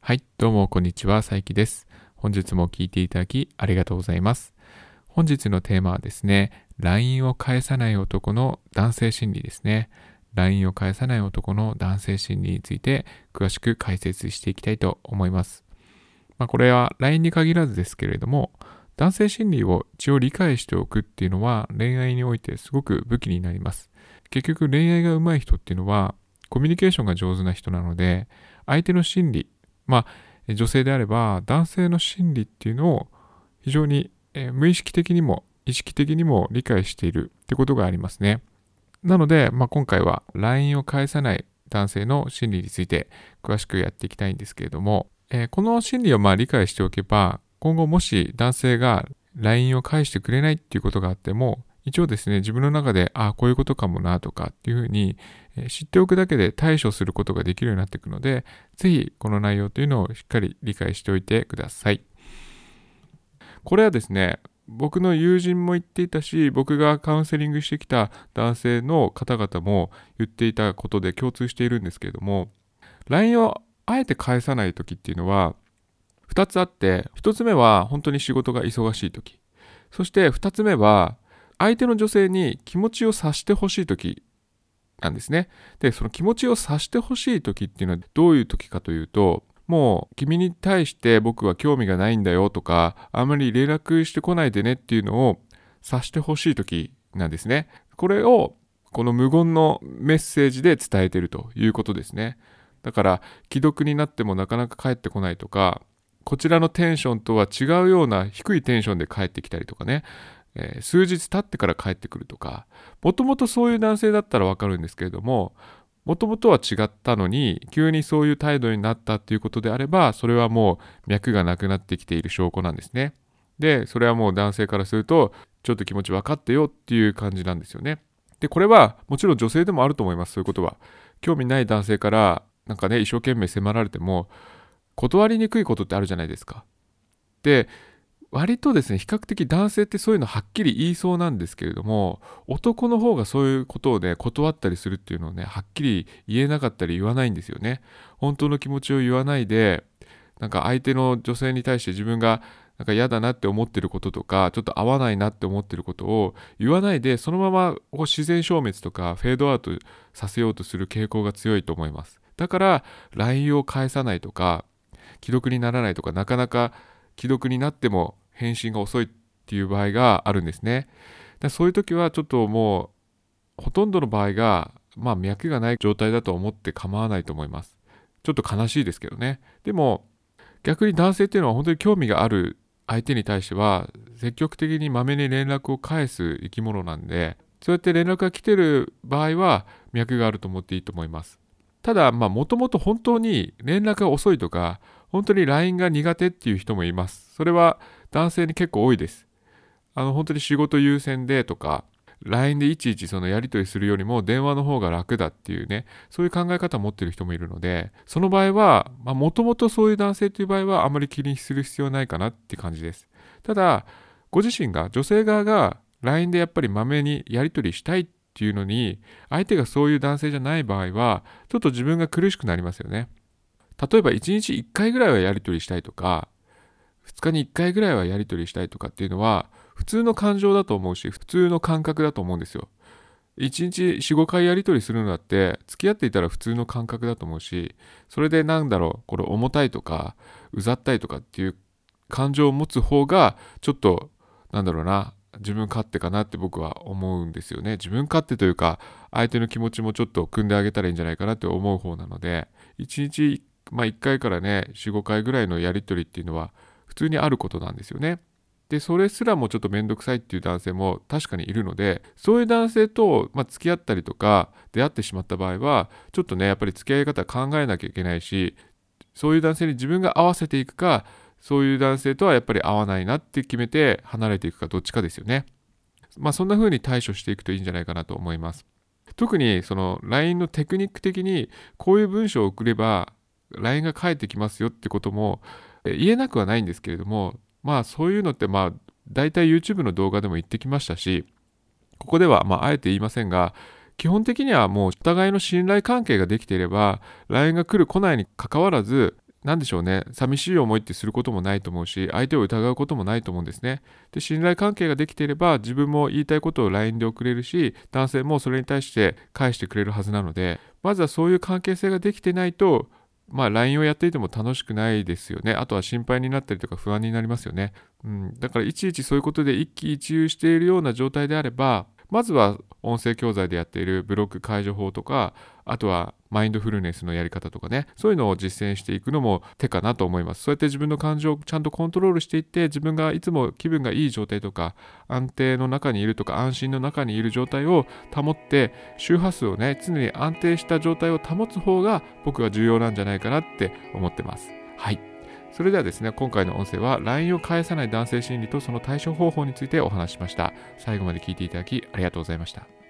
はい、どうもこんにちは、さいきです。本日も聞いていただきありがとうございます。本日のテーマはですね、LINE を返さない男の男性心理ですね。LINE を返さない男の男性心理について詳しく解説していきたいと思います。これは LINE に限らずですけれども、男性心理を一応理解しておくっていうのは恋愛においてすごく武器になります。結局恋愛が上手い人っていうのはコミュニケーションが上手な人なので、相手の心理、女性であれば男性の心理っていうのを非常に無意識的にも意識的にも理解しているってことがありますね。なので、今回は LINE を返さない男性の心理について詳しくやっていきたいんですけれども、この心理を理解しておけば、今後もし男性が LINE を返してくれないっていうことがあっても、一応ですね、自分の中で、こういうことかもなとかっていうふうに知っておくだけで対処することができるようになっていくので、ぜひこの内容というのをしっかり理解しておいてください。これはですね、僕の友人も言っていたし、僕がカウンセリングしてきた男性の方々も言っていたことで共通しているんですけれども、LINE をあえて返さない時っていうのは2つあって、1つ目は本当に仕事が忙しい時、そして2つ目は相手の女性に気持ちを察してほしい時なんですね。で、その気持ちを察してほしい時っていうのはどういう時かというと、もう君に対して僕は興味がないんだよとか、あまり連絡してこないでねっていうのを察してほしい時なんですね。これをこの無言のメッセージで伝えているということですね。だから既読になってもなかなか帰ってこないとか、こちらのテンションとは違うような低いテンションで帰ってきたりとかね、数日経ってから帰ってくるとか、もともとそういう男性だったらわかるんですけれども、もともとは違ったのに急にそういう態度になったっていうことであれば、それはもう脈がなくなってきている証拠なんですね。で、それはもう男性からするとちょっと気持ち分かってよっていう感じなんですよね。で、これはもちろん女性でもあると思います。そういうことは興味ない男性から一生懸命迫られても断りにくいことってあるじゃないですか。で、割とですね、比較的男性ってそういうのはっきり言いそうなんですけれども、男の方がそういうことをね、断ったりするっていうのをね、はっきり言えなかったり言わないんですよね。本当の気持ちを言わないで、相手の女性に対して自分が嫌だなって思ってることとか、ちょっと合わないなって思ってることを言わないで、そのまま自然消滅とかフェードアウトさせようとする傾向が強いと思います。だから LINE を返さないとか、既読にならないとか、なかなか既読になっても返信が遅いっていう場合があるんですね。そういう時はちょっともうほとんどの場合が脈がない状態だと思って構わないと思います。ちょっと悲しいですけどね。でも逆に男性っていうのは本当に興味がある相手に対しては積極的にまめに連絡を返す生き物なんで、そうやって連絡が来てる場合は脈があると思っていいと思います。ただもともと本当に連絡が遅いとか、本当に LINE が苦手っていう人もいます。それは男性に結構多いです。本当に仕事優先でとか、LINE でいちいちそのやり取りするよりも電話の方が楽だっていうね、そういう考え方を持ってる人もいるので、その場合は、もともとそういう男性という場合はあまり気にする必要はないかなって感じです。ただ、ご自身が、女性側が LINE でやっぱりまめにやり取りしたいっていうのに、相手がそういう男性じゃない場合は、ちょっと自分が苦しくなりますよね。例えば1日1回ぐらいはやり取りしたいとか、2日に1回ぐらいはやり取りしたいとかっていうのは普通の感情だと思うし、普通の感覚だと思うんですよ。1日4、5回やり取りするのだって付き合っていたら普通の感覚だと思うし、それでこれ重たいとかうざったいとかっていう感情を持つ方がちょっと自分勝手かなって僕は思うんですよね。自分勝手というか、相手の気持ちもちょっと汲んであげたらいいんじゃないかなって思う方なので、1日1回からね4、5回ぐらいのやり取りっていうのは普通にあることなんですよね。で、それすらもちょっとめんどくさいっていう男性も確かにいるので、そういう男性と、付き合ったりとか出会ってしまった場合は、ちょっとねやっぱり付き合い方考えなきゃいけないし、そういう男性に自分が合わせていくか、そういう男性とはやっぱり合わないなって決めて離れていくか、どっちかですよね。そんな風に対処していくといいんじゃないかなと思います。特にその LINE のテクニック的にこういう文章を送れば LINE が返ってきますよってことも言えなくはないんですけれども、そういうのって大体 YouTube の動画でも言ってきましたし、ここではあえて言いませんが、基本的にはもうお互いの信頼関係ができていれば LINE が来る来ないに関わらず、 なんでしょうね、寂しい思いってすることもないと思うし、相手を疑うこともないと思うんですね。で、信頼関係ができていれば、自分も言いたいことを LINE で送れるし、男性もそれに対して返してくれるはずなので、まずはそういう関係性ができてないと、LINE をやっていても楽しくないですよね。あとは心配になったりとか不安になりますよね。だからいちいちそういうことで一喜一憂しているような状態であれば、まずは音声教材でやっているブロック解除法とか、あとはマインドフルネスのやり方とかね、そういうのを実践していくのも手かなと思います。そうやって自分の感情をちゃんとコントロールしていって、自分がいつも気分がいい状態とか、安定の中にいるとか、安心の中にいる状態を保って、周波数をね、常に安定した状態を保つ方が僕は重要なんじゃないかなって思ってます。はい。それではですね、今回の音声は LINE を返さない男性心理とその対処方法についてお話ししました。最後まで聞いていただきありがとうございました。